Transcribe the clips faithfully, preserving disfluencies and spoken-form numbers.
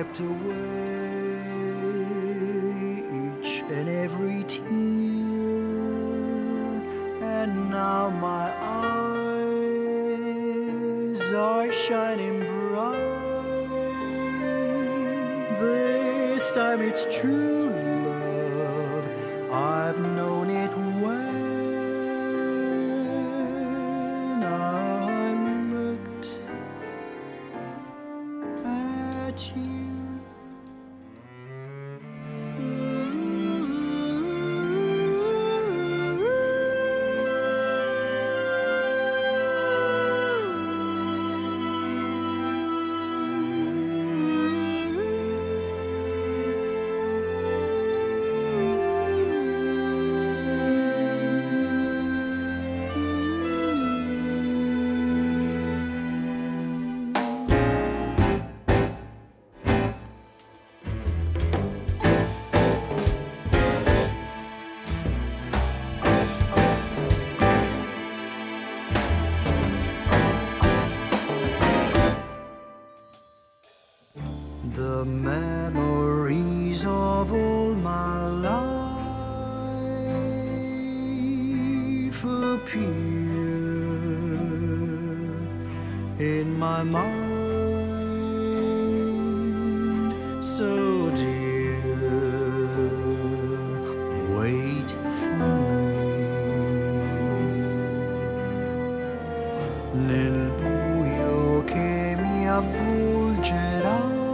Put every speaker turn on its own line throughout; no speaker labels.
wiped away each and every tear, and now my eyes are shining bright. This time it's true love, I've known it when I looked at you. The memories of all my life appear in my mind, so dear, wait for me. Nel buio che mi avvolgerà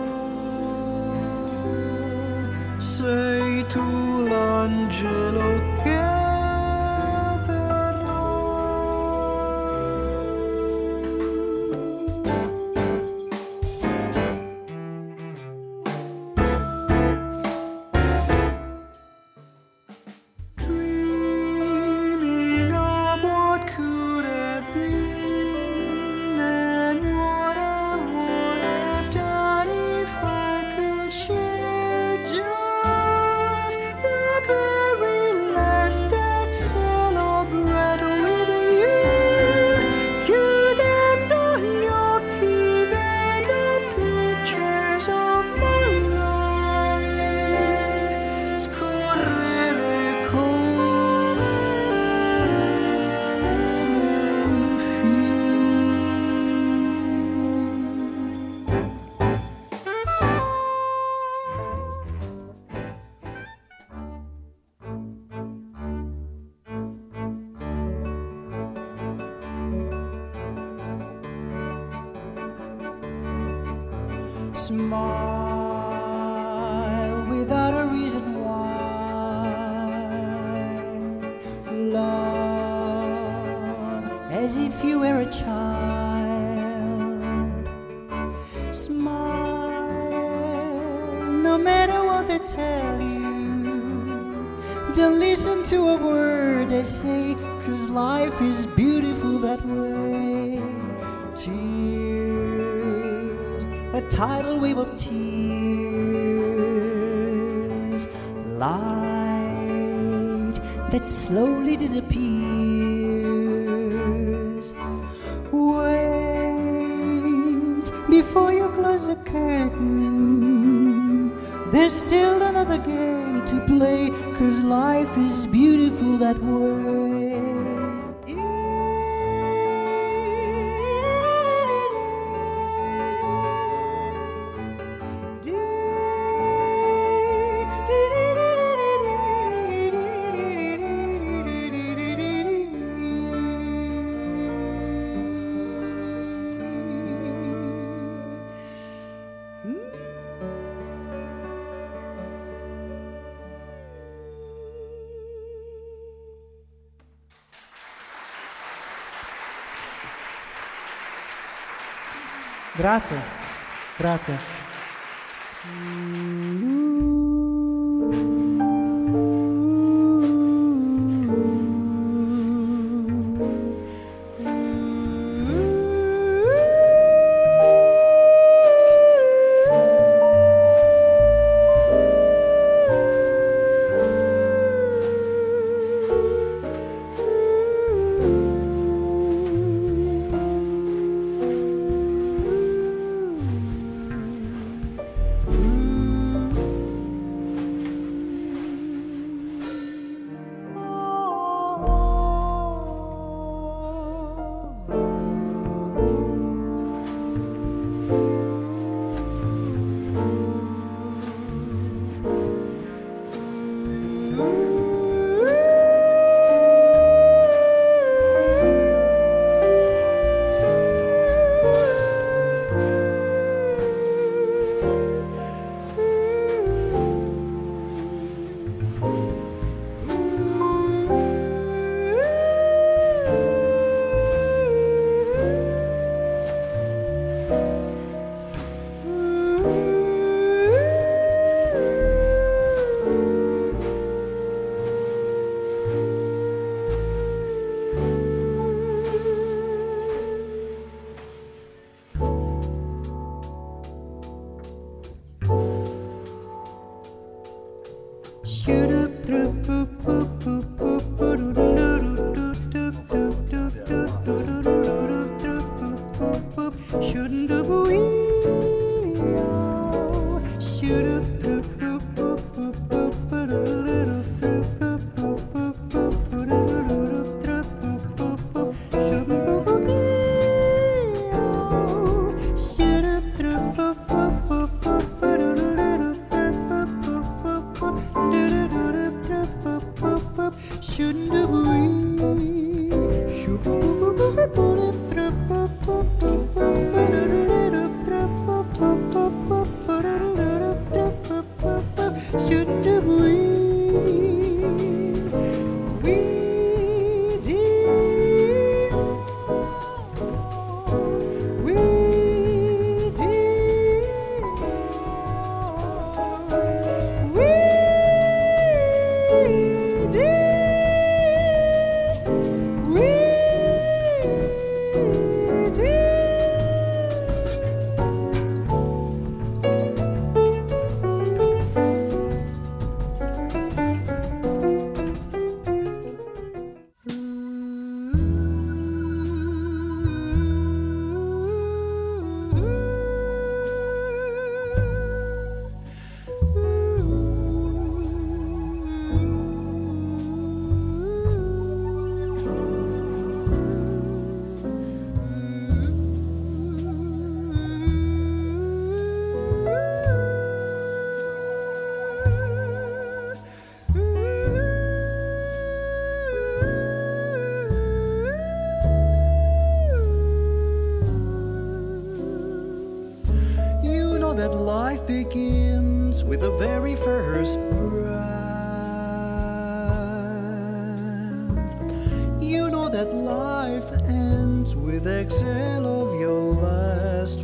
sei tu l'angelo che verrà. Dreaming of what could have been and what I would have done if I could share just the very last exhale of breath with you. You'd end on your keyboard the pictures of my life, scorrere come una Smile without a reason why. Love as if you were a child. Smile no matter what they tell you. Don't listen to a word they say, 'cause life is beautiful that way. Tears, a tidal wave of tears, light that slowly disappears. Wait before you close the curtain. There's still another game to play, 'cause life is beautiful that way.
Grazie, grazie.
Ooh. That life begins with the very first breath. You know that life ends with the exhale of your last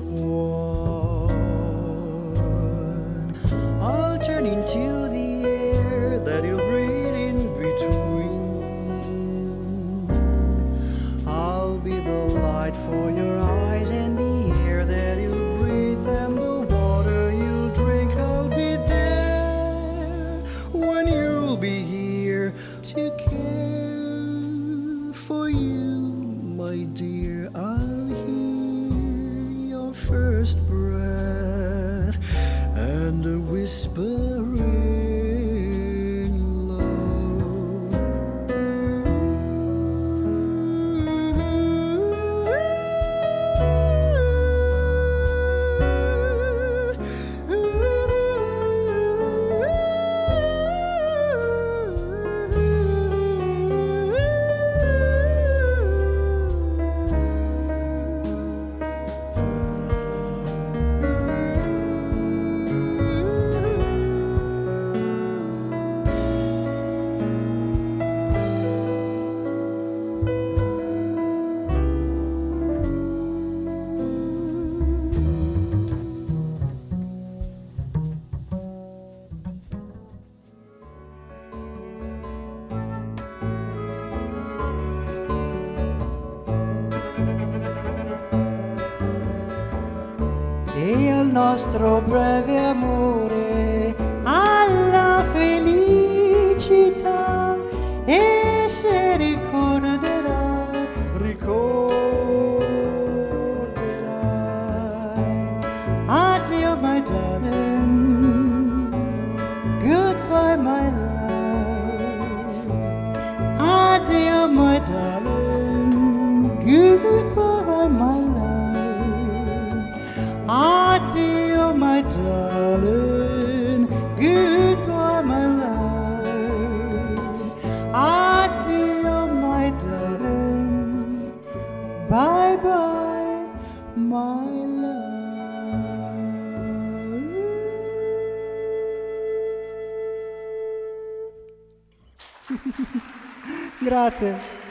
one. I'll turn into the air that you'll breathe in between. I'll be the light for your eyes and the air that you'll breathe and the be here to care for you, my dear. I'll hear your first breath and a whispering love.
E al nostro breve amore alla felicità, e se ricorderai, ricorderai. Addio my darling, goodbye my love. Addio my darling, goodbye my love. Addio, my darling, goodbye, my love. Addio, my darling, bye-bye, my love. Grazie.